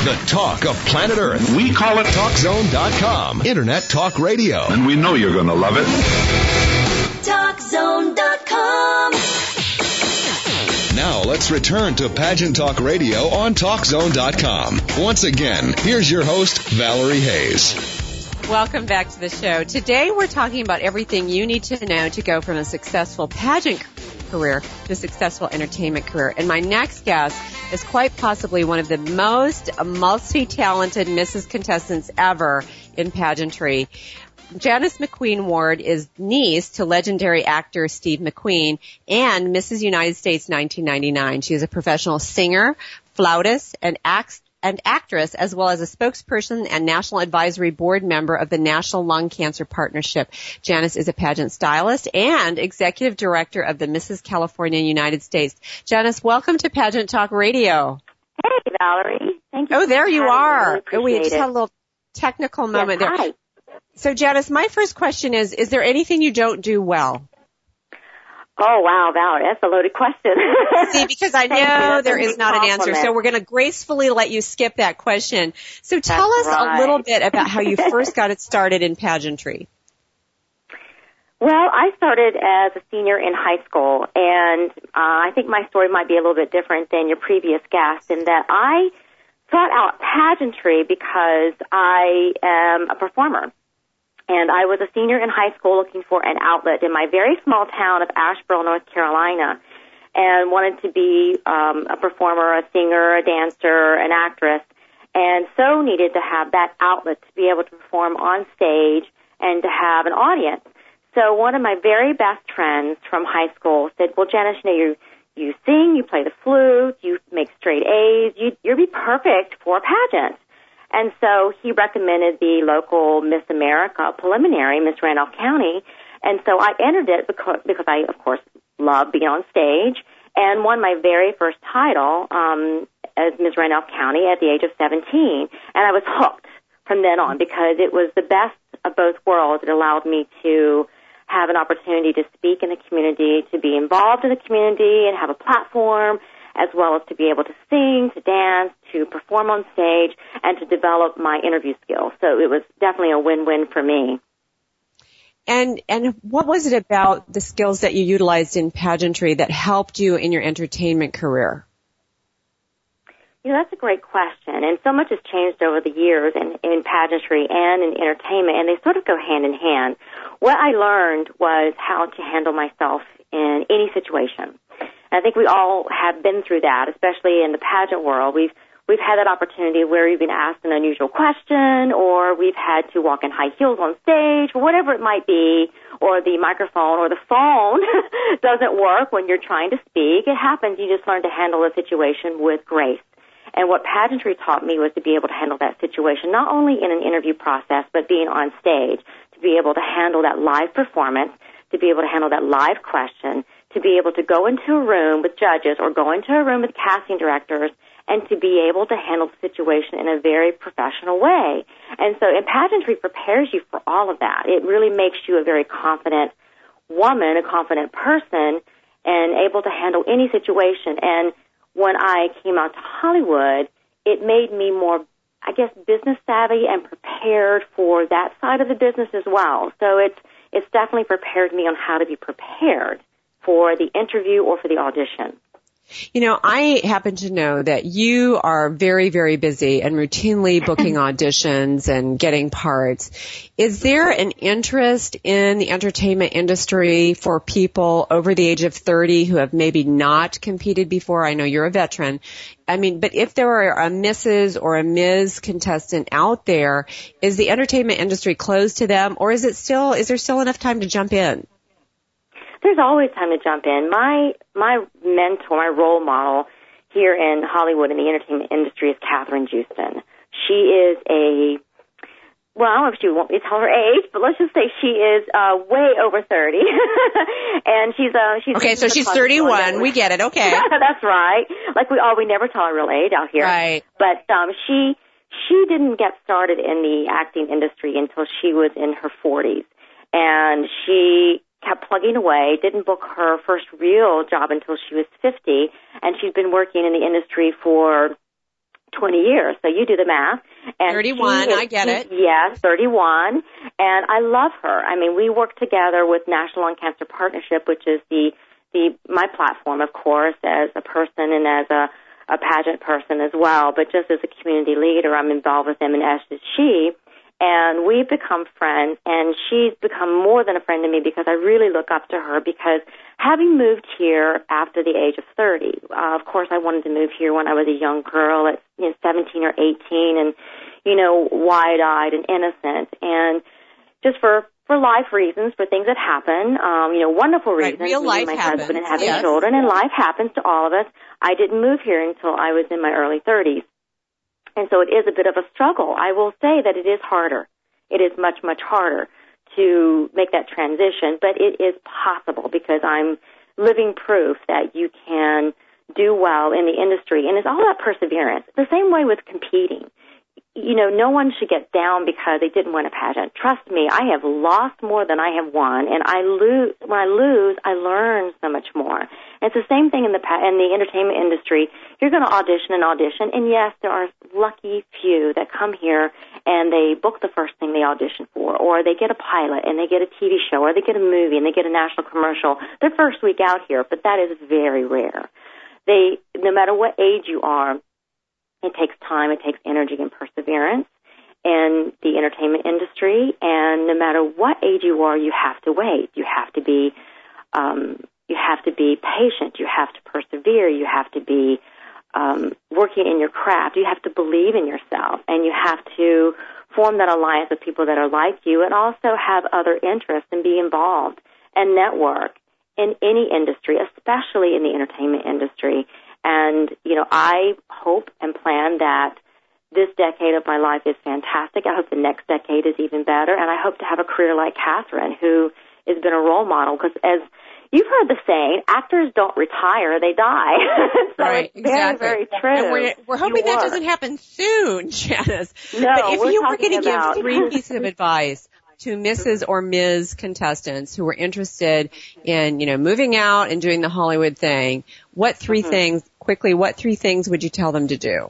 The talk of planet Earth. We call it TalkZone.com. Internet talk radio. And we know you're going to love it. TalkZone.com. Now let's return to Pageant Talk Radio on TalkZone.com. Once again, here's your host, Valerie Hayes. Welcome back to the show. Today we're talking about everything you need to know to go from a successful pageant career to a successful entertainment career. And my next guest is quite possibly one of the most multi-talented Mrs. contestants ever in pageantry. Janice McQueen Ward is niece to legendary actor Steve McQueen and Mrs. United States 1999. She is a professional singer, flautist, and actress, as well as a spokesperson and National Advisory Board member of the National Lung Cancer Partnership. Janice is a pageant stylist and executive director of the Mrs. California United States. Janice, welcome to Pageant Talk Radio. Hey, Valerie. Thank you. Oh, there you are. Really We just had a little technical moment there. Hi. So, Janice, my first question is there anything you don't do well? Oh, wow, Valerie, that's a loaded question. See, because I know there is not an answer, so we're going to gracefully let you skip that question. So tell us a little bit about how you first got it started in pageantry. Well, I started as a senior in high school, and I think my story might be a little bit different than your previous guest in that I sought out pageantry because I am a performer. And I was a senior in high school looking for an outlet in my very small town of Asheboro, North Carolina, and wanted to be a performer, a singer, a dancer, an actress, and so needed to have that outlet to be able to perform on stage and to have an audience. So one of my very best friends from high school said, well, Janice, you sing, you play the flute, you make straight A's, you'd be perfect for a pageant. And so he recommended the local Miss America preliminary, Miss Randolph County. And so I entered it because I, of course, love being on stage and won my very first title as Miss Randolph County at the age of 17. And I was hooked from then on because it was the best of both worlds. It allowed me to have an opportunity to speak in the community, to be involved in the community and have a platform, as well as to be able to sing, to dance, to perform on stage, and to develop my interview skills. So it was definitely a win-win for me. And what was it about the skills that you utilized in pageantry that helped you in your entertainment career? You know, that's a great question. And so much has changed over the years in pageantry and in entertainment, and they sort of go hand in hand. What I learned was how to handle myself in any situation. I think we all have been through that, especially in the pageant world. We've had that opportunity where we've been asked an unusual question, or we've had to walk in high heels on stage, or whatever it might be, or the microphone or the phone doesn't work when you're trying to speak. It happens. You just learn to handle the situation with grace. And what pageantry taught me was to be able to handle that situation, not only in an interview process, but being on stage, to be able to handle that live performance, to be able to handle that live question, to be able to go into a room with judges or go into a room with casting directors and to be able to handle the situation in a very professional way. And so pageantry prepares you for all of that. It really makes you a very confident woman, a confident person, and able to handle any situation. And when I came out to Hollywood, it made me more, I guess, business savvy and prepared for that side of the business as well. So it's definitely prepared me on how to be prepared for the interview or for the audition. You know, I happen to know that you are very, very busy and routinely booking auditions and getting parts. Is there an interest in the entertainment industry for people over the age of 30 who have maybe not competed before? I know you're a veteran. I mean, but if there are a Mrs. or a Ms. contestant out there, is the entertainment industry closed to them, or is there still enough time to jump in? There's always time to jump in. My mentor, my role model here in Hollywood in the entertainment industry is Catherine Houston. She is well, I don't know if she won't me tell her age, but let's just say she is way over 30. And she's okay, so she's 31. We get it. Okay. That's right. Like we never tell our real age out here. Right. But she didn't get started in the acting industry until she was in her 40s. And she kept plugging away, didn't book her first real job until she was 50, and she's been working in the industry for 20 years. So you do the math. And 31, I get it. Yes, 31. And I love her. I mean, we work together with National Lung Cancer Partnership, which is my platform, of course, as a person and as a pageant person as well. But just as a community leader, I'm involved with them, and as is she. And we've become friends, and she's become more than a friend to me because I really look up to her because having moved here after the age of 30, of course I wanted to move here when I was a young girl at 17 or 18 and, wide-eyed and innocent. And just for life reasons, for things that happen, wonderful reasons. Right, real life my happens. husband and having children, and life happens to all of us. I didn't move here until I was in my early 30s. And so it is a bit of a struggle. I will say that it is harder. It is much, much harder to make that transition, but it is possible because I'm living proof that you can do well in the industry. And it's all about perseverance. The same way with competing. No one should get down because they didn't win a pageant. Trust me, I have lost more than I have won, and when I lose, I learn so much more. And it's the same thing in the entertainment industry. You're going to audition, and yes, there are lucky few that come here and they book the first thing they audition for, or they get a pilot and they get a TV show, or they get a movie and they get a national commercial their first week out here, but that is very rare. No matter what age you are, it takes time, it takes energy and perseverance in the entertainment industry, and no matter what age you are, you have to wait. You have to be patient. You have to persevere. You have to be working in your craft. You have to believe in yourself, and you have to form that alliance with people that are like you, and also have other interests and be involved and network in any industry, especially in the entertainment industry. And, I hope and plan that this decade of my life is fantastic. I hope the next decade is even better. And I hope to have a career like Catherine, who has been a role model. Because as you've heard the saying, actors don't retire, they die. So right, it's very, very true. And we're hoping that doesn't happen soon, Janice. No, but if you were going to about give 3 pieces of advice to Mrs. or Ms. contestants who are interested in, moving out and doing the Hollywood thing, what 3 things would you tell them to do?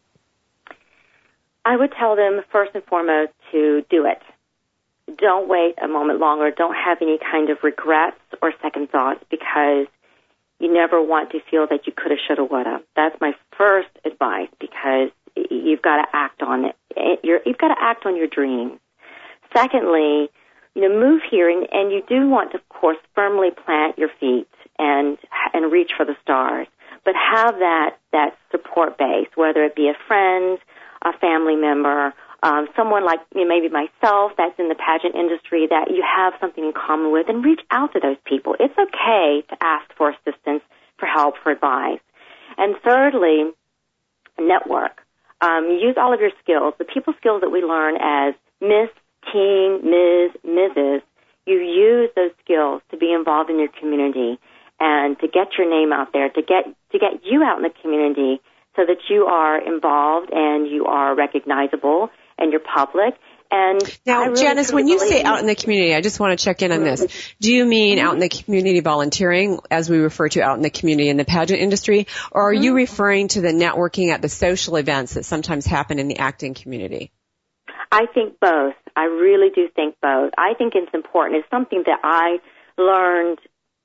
I would tell them, first and foremost, to do it. Don't wait a moment longer. Don't have any kind of regrets or second thoughts, because you never want to feel that you could have, should have, would have. That's my first advice, because you've got to act on it. You've got to act on your dreams. Secondly, move here, and you do want to, of course, firmly plant your feet and reach for the stars. But have that support base, whether it be a friend, a family member, someone like maybe myself that's in the pageant industry that you have something in common with, and reach out to those people. It's okay to ask for assistance, for help, for advice. And thirdly, network. Use all of your skills, the people skills that we learn as Miss, Teen, Ms., Mrs. You use those skills to be involved in your community and to get your name out there, to get you out in the community so that you are involved and you are recognizable and you're public. And now, really Janice, when you say out in the community, I just want to check in on this. Do you mean out in the community volunteering, as we refer to out in the community in the pageant industry, or are you referring to the networking at the social events that sometimes happen in the acting community? I think both. I really do think both. I think it's important. It's something that I learned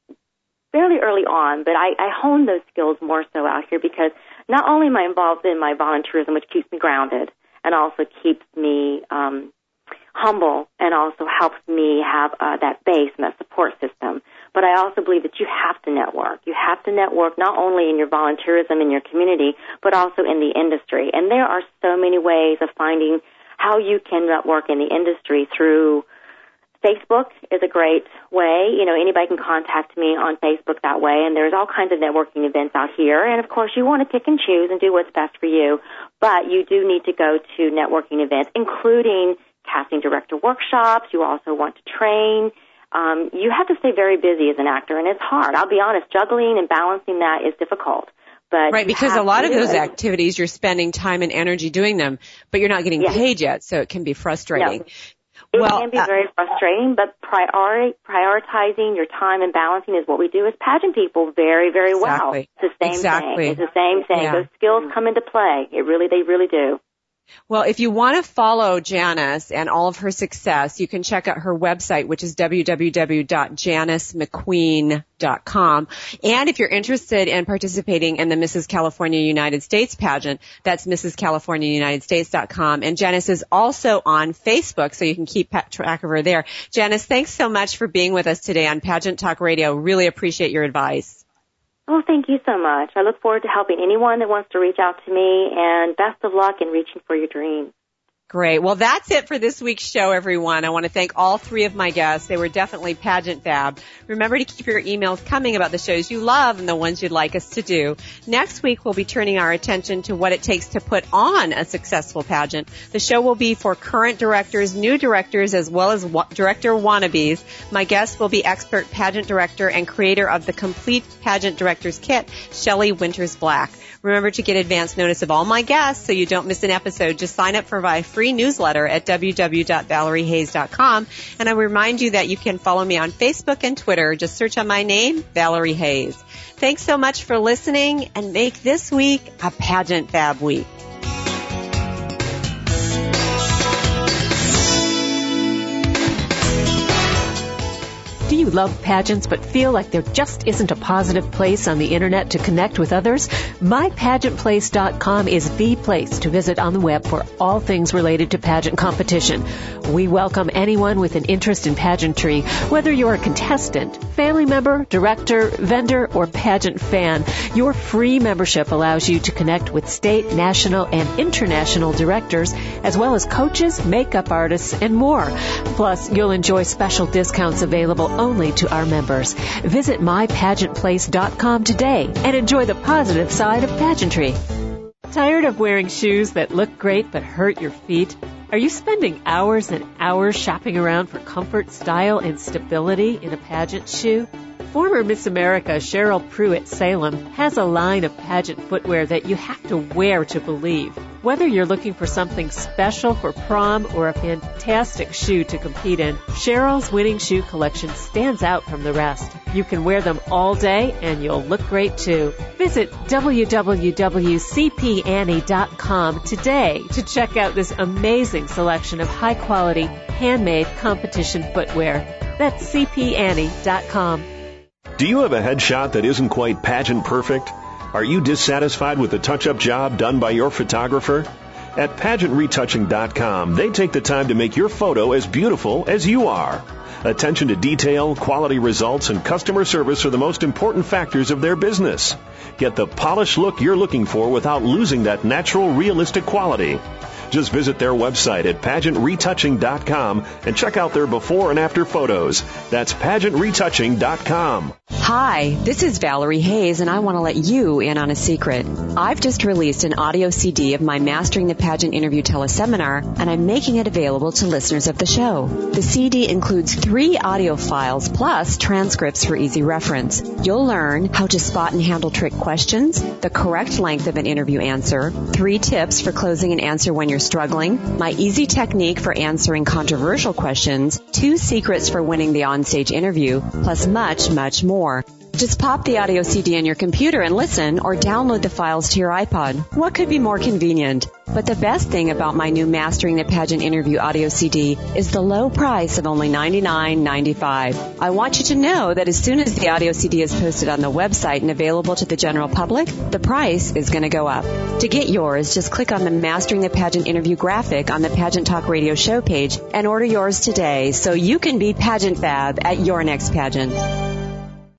fairly early on, but I honed those skills more so out here, because not only am I involved in my volunteerism, which keeps me grounded and also keeps me humble and also helps me have that base and that support system, but I also believe that you have to network. You have to network not only in your volunteerism in your community, but also in the industry. And there are so many ways of finding how you can network in the industry. Through Facebook is a great way. Anybody can contact me on Facebook that way, and there's all kinds of networking events out here. And, of course, you want to pick and choose and do what's best for you, but you do need to go to networking events, including casting director workshops. You also want to train. You have to stay very busy as an actor, and it's hard. I'll be honest, juggling and balancing that is difficult. But right, because a lot of those activities, you're spending time and energy doing them, but you're not getting paid yet, so it can be frustrating. It can be very frustrating, but prioritizing your time and balancing is what we do as pageant people very, very well. Exactly. It's the same thing. It's the same thing. Yeah. Those skills come into play. They really do. Well, if you want to follow Janice and all of her success, you can check out her website, which is www.janicemcqueen.com. And if you're interested in participating in the Mrs. California United States pageant, that's mrscaliforniaunitedstates.com. And Janice is also on Facebook, so you can keep track of her there. Janice, thanks so much for being with us today on Pageant Talk Radio. Really appreciate your advice. Oh, thank you so much. I look forward to helping anyone that wants to reach out to me, and best of luck in reaching for your dreams. Great. Well, that's it for this week's show, everyone. I want to thank all three of my guests. They were definitely pageant fab. Remember to keep your emails coming about the shows you love and the ones you'd like us to do. Next week, we'll be turning our attention to what it takes to put on a successful pageant. The show will be for current directors, new directors, as well as director wannabes. My guest will be expert pageant director and creator of the complete pageant director's kit, Shelley Winters Black. Remember to get advance notice of all my guests so you don't miss an episode. Just sign up for my free newsletter at www.valeriehayes.com. And I remind you that you can follow me on Facebook and Twitter. Just search on my name, Valerie Hayes. Thanks so much for listening, and make this week a Pageant Fab Week. Do you love pageants but feel like there just isn't a positive place on the internet to connect with others? MyPageantPlace.com is the place to visit on the web for all things related to pageant competition. We welcome anyone with an interest in pageantry, whether you're a contestant, family member, director, vendor, or pageant fan. Your free membership allows you to connect with state, national, and international directors, as well as coaches, makeup artists, and more. Plus, you'll enjoy special discounts available only to our members. Visit MyPageantPlace.com today and enjoy the positive side of pageantry. Tired of wearing shoes that look great but hurt your feet? Are you spending hours and hours shopping around for comfort, style, and stability in a pageant shoe? Former Miss America Cheryl Pruitt-Salem has a line of pageant footwear that you have to wear to believe. Whether you're looking for something special for prom or a fantastic shoe to compete in, Cheryl's winning shoe collection stands out from the rest. You can wear them all day and you'll look great too. Visit www.cpannie.com today to check out this amazing selection of high-quality, handmade competition footwear. That's cpannie.com. Do you have a headshot that isn't quite pageant perfect? Are you dissatisfied with the touch-up job done by your photographer? At PageantRetouching.com, they take the time to make your photo as beautiful as you are. Attention to detail, quality results, and customer service are the most important factors of their business. Get the polished look you're looking for without losing that natural, realistic quality. Just visit their website at PageantRetouching.com and check out their before and after photos. That's PageantRetouching.com. Hi, this is Valerie Hayes, and I want to let you in on a secret. I've just released an audio CD of my Mastering the Pageant Interview teleseminar, and I'm making it available to listeners of the show. The CD includes 3 audio files plus transcripts for easy reference. You'll learn how to spot and handle trick questions, the correct length of an interview answer, 3 tips for closing an answer when you're struggling, my easy technique for answering controversial questions, 2 secrets for winning the onstage interview, plus much, much more. Just pop the audio CD in your computer and listen, or download the files to your iPod. What could be more convenient? But the best thing about my new Mastering the Pageant Interview audio CD is the low price of only $99.95. I want you to know that as soon as the audio CD is posted on the website and available to the general public, the price is going to go up. To get yours, just click on the Mastering the Pageant Interview graphic on the Pageant Talk Radio show page and order yours today so you can be pageant fab at your next pageant.